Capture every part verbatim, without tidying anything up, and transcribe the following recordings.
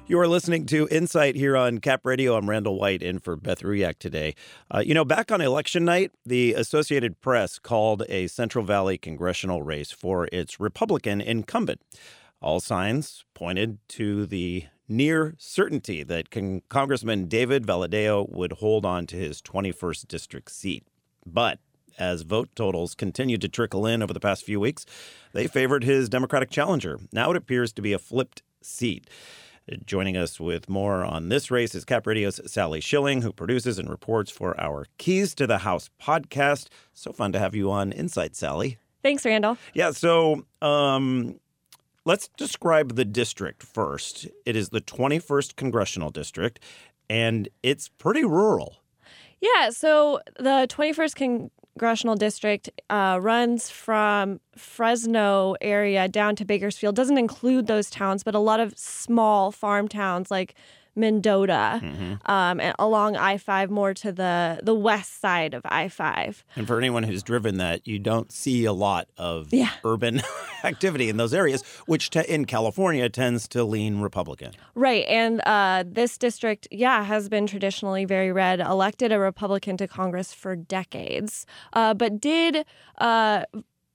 You are listening to Insight here on Cap Radio. I'm Randall White in for Beth Ruyak today. Uh, you know, back on election night, the Associated Press called a Central Valley congressional race for its Republican incumbent. All signs pointed to the near certainty that Con- Congressman David Valadao would hold on to his twenty-first district seat. But as vote totals continued to trickle in over the past few weeks, they favored his Democratic challenger. Now it appears to be a flipped seat. Joining us with more on this race is Cap Radio's Sally Schilling, who produces and reports for our Keys to the House podcast. So fun to have you on Insight, Sally. Thanks, Randall. Yeah, so um, let's describe the district first. It is the twenty-first Congressional District, and it's pretty rural. Yeah, so the twenty-first Congressional District uh, runs from Fresno area down to Bakersfield. Doesn't include those towns, but a lot of small farm towns like Mendota, mm-hmm. um, and along I five, more to the, the west side of I five. And for anyone who's driven that, you don't see a lot of yeah. urban activity in those areas, which te- in California tends to lean Republican. Right. And uh, this district, yeah, has been traditionally very red, elected a Republican to Congress for decades, uh, but did uh,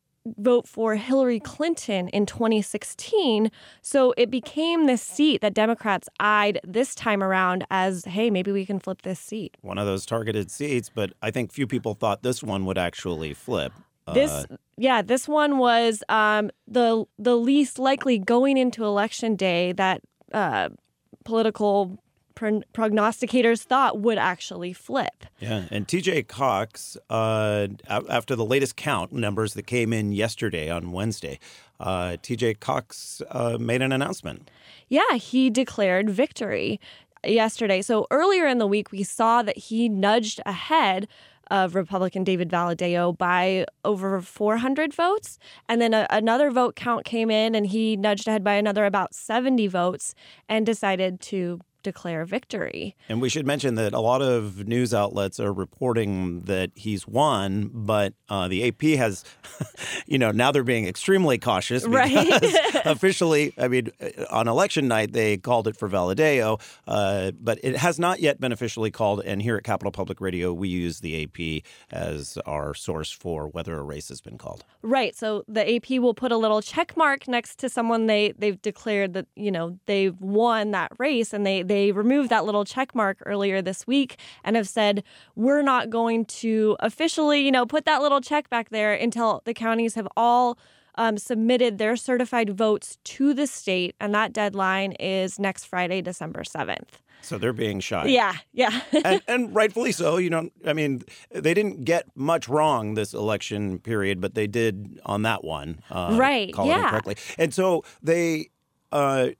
vote for Hillary Clinton in twenty sixteen. So it became this seat that Democrats eyed this time around as, hey, maybe we can flip this seat. One of those targeted seats, but I think few people thought this one would actually flip. This, uh, yeah, this one was um, the the least likely going into election day that uh, political pro- prognosticators thought would actually flip. Yeah, and T J Cox, uh, after the latest count numbers that came in yesterday on Wednesday, uh, T J Cox uh, made an announcement. Yeah, he declared victory yesterday. So earlier in the week, we saw that he nudged ahead of Republican David Valadao by over four hundred votes. And then a, another vote count came in, and he nudged ahead by another about seventy votes and decided to declare victory. And we should mention that a lot of news outlets are reporting that he's won, but uh, the A P has, you know, now they're being extremely cautious because right. officially, I mean, on election night, they called it for Valadao, uh, but it has not yet been officially called. And here at Capital Public Radio, we use the A P as our source for whether a race has been called. Right. So the A P will put a little check mark next to someone they, they've declared that, you know, they've won that race, and they They removed that little check mark earlier this week and have said, we're not going to officially, you know, put that little check back there until the counties have all um, submitted their certified votes to the state. And that deadline is next Friday, December seventh. So they're being shy. Yeah, yeah. and, and rightfully so. You know, I mean, they didn't get much wrong this election period, but they did on that one. Uh, right, call yeah. it correctly. And so they... Uh,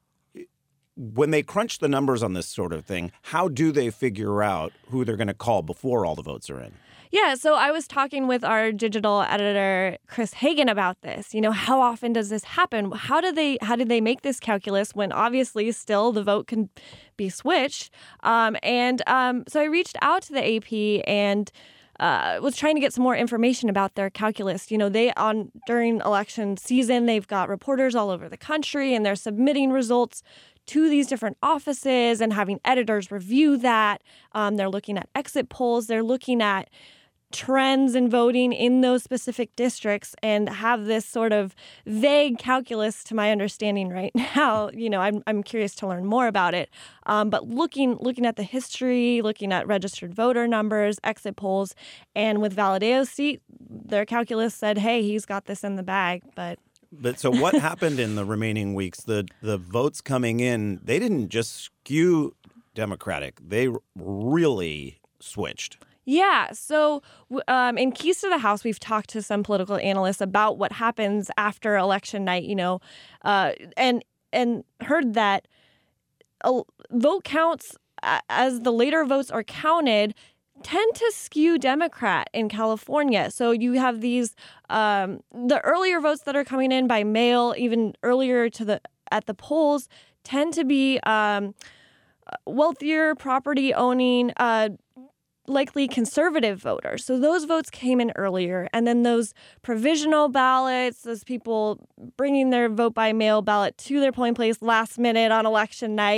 When they crunch the numbers on this sort of thing, how do they figure out who they're going to call before all the votes are in? Yeah, so I was talking with our digital editor, Chris Hagan, about this. You know, how often does this happen? How do they how did they make this calculus when obviously still the vote can be switched? Um, and um, so I reached out to the A P and Uh, was trying to get some more information about their calculus. You know, they on during election season, they've got reporters all over the country, and they're submitting results to these different offices and having editors review that. Um, they're looking at exit polls. They're looking at trends in voting in those specific districts and have this sort of vague calculus, to my understanding right now. You know, I'm I'm curious to learn more about it. Um, but looking looking at the history, looking at registered voter numbers, exit polls, and with Valadao's seat, their calculus said, hey, he's got this in the bag. But But so what happened in the remaining weeks? The the votes coming in, they didn't just skew Democratic. They really switched. Yeah. So um, in Keys to the House, we've talked to some political analysts about what happens after election night, you know, uh, and and heard that uh, vote counts uh, as the later votes are counted tend to skew Democrat in California. So you have these um, the earlier votes that are coming in by mail, even earlier to the at the polls, tend to be um, wealthier, property owning, uh, likely conservative voters. So those votes came in earlier. And then those provisional ballots, those people bringing their vote by mail ballot to their polling place last minute on election night,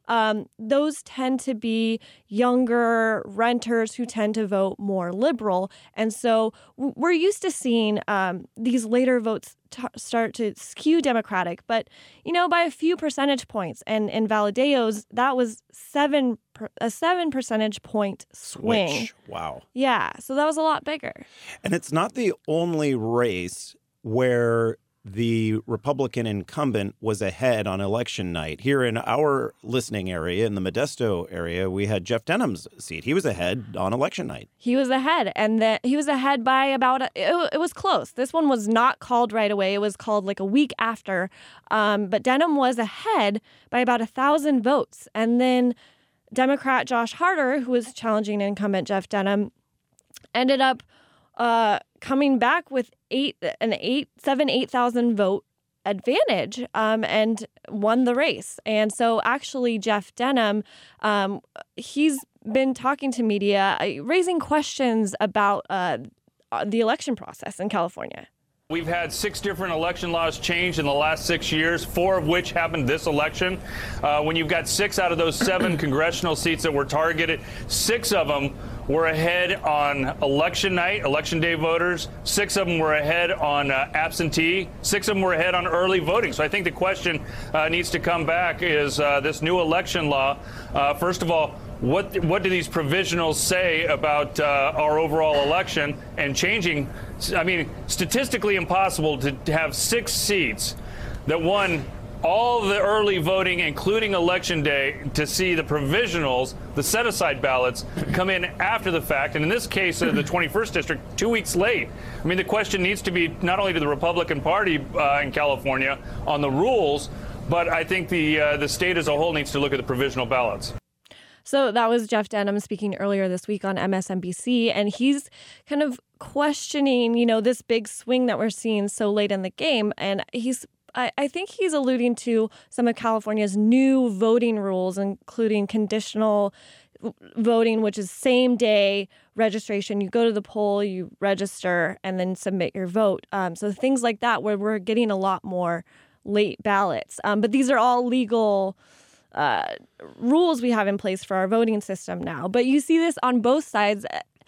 um, those tend to be younger renters who tend to vote more liberal. And so we're used to seeing um, these later votes t- start to skew Democratic, but, you know, by a few percentage points. And in Valadillo's, that was seven per- a seven percentage point swing. Switch. Wow. Yeah, so that was a lot bigger. And it's not the only race where the Republican incumbent was ahead on election night. Here in our listening area, in the Modesto area, we had Jeff Denham's seat. He was ahead on election night. He was ahead, and the, he was ahead by about, a, it, it was close. This one was not called right away. It was called like a week after. Um, but Denham was ahead by about a thousand votes. And then Democrat Josh Harder, who was challenging incumbent Jeff Denham, ended up uh, coming back with eight, an eight, seven, eight thousand vote advantage, um, and won the race. And so, actually, Jeff Denham, um, he's been talking to media, uh, raising questions about uh, the election process in California. We've had six different election laws changed in the last six years, four of which happened this election. Uh, when you've got six out of those seven congressional seats that were targeted, six of them were ahead on election night, election day voters. Six of them were ahead on uh, absentee. Six of them were ahead on early voting. So I think the question uh, needs to come back is uh, this new election law. Uh, first of all, What what do these provisionals say about uh, our overall election and changing? I mean, statistically impossible to, to have six seats that won all the early voting, including election day, to see the provisionals, the set-aside ballots, come in after the fact. And in this case, uh, the twenty-first district, two weeks late. I mean, the question needs to be not only to the Republican Party uh, in California on the rules, but I think the uh, the state as a whole needs to look at the provisional ballots. So that was Jeff Denham speaking earlier this week on M S N B C, and he's kind of questioning, you know, this big swing that we're seeing so late in the game. And he's, I, I think he's alluding to some of California's new voting rules, including conditional voting, which is same day registration. You go to the poll, you register, and then submit your vote. Um, so things like that, where we're getting a lot more late ballots. Um, but these are all legal Uh, rules we have in place for our voting system now. But you see this on both sides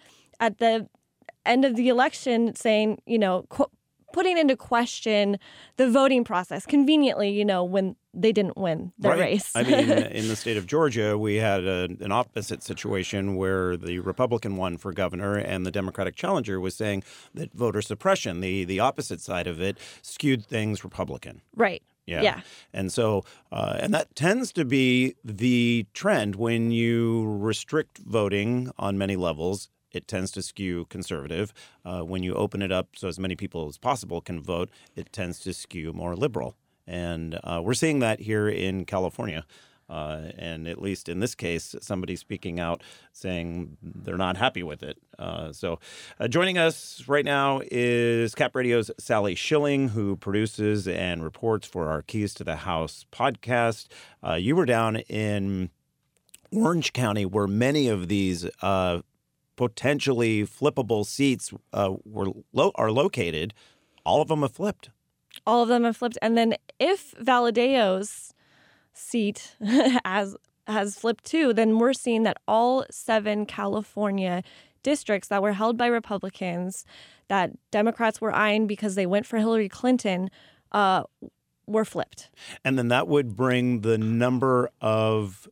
at the end of the election saying, you know, qu- putting into question the voting process conveniently, you know, when they didn't win the right. race. I mean, in the state of Georgia, we had a, an opposite situation where the Republican won for governor and the Democratic challenger was saying that voter suppression, the, the opposite side of it, skewed things Republican. Right. Yeah. yeah. And so, uh, and that tends to be the trend when you restrict voting on many levels. It tends to skew conservative. Uh, when you open it up so as many people as possible can vote, it tends to skew more liberal. And uh, we're seeing that here in California. Uh, and at least in this case, somebody speaking out saying they're not happy with it. Uh, so uh, joining us right now is Cap Radio's Sally Schilling, who produces and reports for our Keys to the House podcast. Uh, you were down in Orange County where many of these uh, potentially flippable seats uh, were lo- are located. All of them have flipped. All of them have flipped. And then if Valadillo's seat has has flipped too, then we're seeing that all seven California districts that were held by Republicans that Democrats were eyeing because they went for Hillary Clinton uh, were flipped. And then that would bring the number of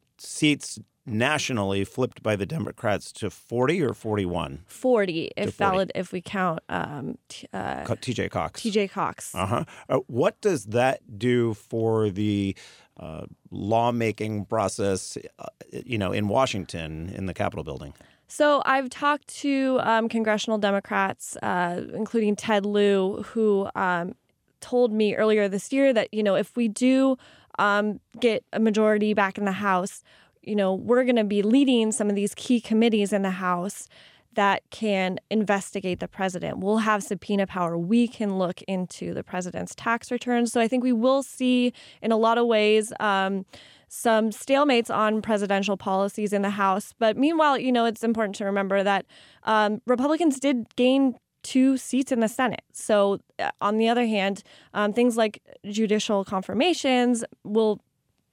seats nationally flipped by the Democrats to forty or forty-one? forty, if forty. valid, if we count um, t- uh, T J Cox. T J Cox. Uh-huh. Uh, what does that do for the uh, lawmaking process, uh, you know, in Washington, in the Capitol building? So I've talked to um, congressional Democrats, uh, including Ted Lieu, who um, told me earlier this year that, you know, if we do um, get a majority back in the House, you know, we're going to be leading some of these key committees in the House that can investigate the president. We'll have subpoena power. We can look into the president's tax returns. So I think we will see, in a lot of ways, um, some stalemates on presidential policies in the House. But meanwhile, you know, it's important to remember that um, Republicans did gain two seats in the Senate. So uh, on the other hand, um, things like judicial confirmations will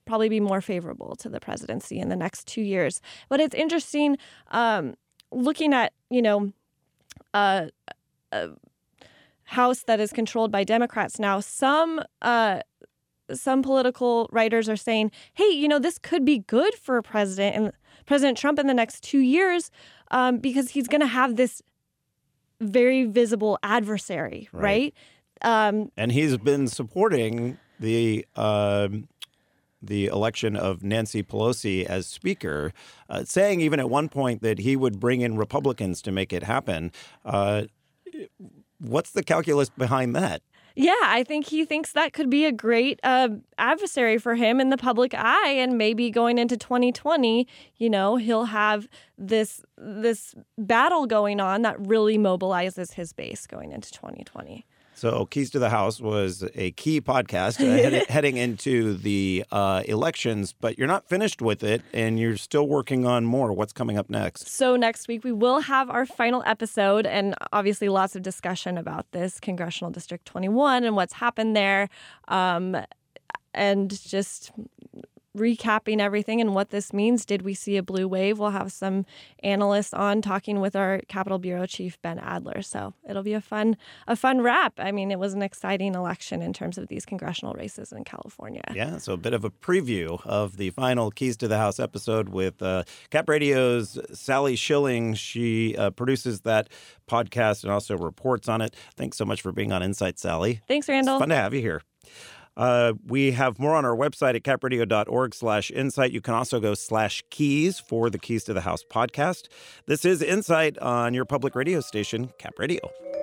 probably be more favorable to the presidency in the next two years. But it's interesting um, looking at, you know, uh, a House that is controlled by Democrats now. Some uh, some political writers are saying, hey, you know, this could be good for a president and President Trump in the next two years um, because he's going to have this very visible adversary, right? right? Um, and he's been supporting the uh, the election of Nancy Pelosi as Speaker, uh, saying even at one point that he would bring in Republicans to make it happen. Uh, what's the calculus behind that? Yeah, I think he thinks that could be a great uh, adversary for him in the public eye, and maybe going into twenty twenty, you know, he'll have this this battle going on that really mobilizes his base going into twenty twenty. So Keys to the House was a key podcast uh, head, heading into the uh, elections, but you're not finished with it, and you're still working on more. What's coming up next? So next week we will have our final episode, and obviously lots of discussion about this Congressional District twenty-one and what's happened there, um, and just recapping everything and what this means. Did we see a blue wave? We'll have some analysts on talking with our Capitol Bureau Chief, Ben Adler. So it'll be a fun a fun wrap. I mean, it was an exciting election in terms of these congressional races in California. Yeah, so a bit of a preview of the final Keys to the House episode with uh, Cap Radio's Sally Schilling. She uh, produces that podcast and also reports on it. Thanks so much for being on Insight, Sally. Thanks, Randall. It's fun to have you here. Uh, we have more on our website at capradio.org slash insight. You can also go slash keys for the Keys to the House podcast. This is Insight on your public radio station, Cap Radio.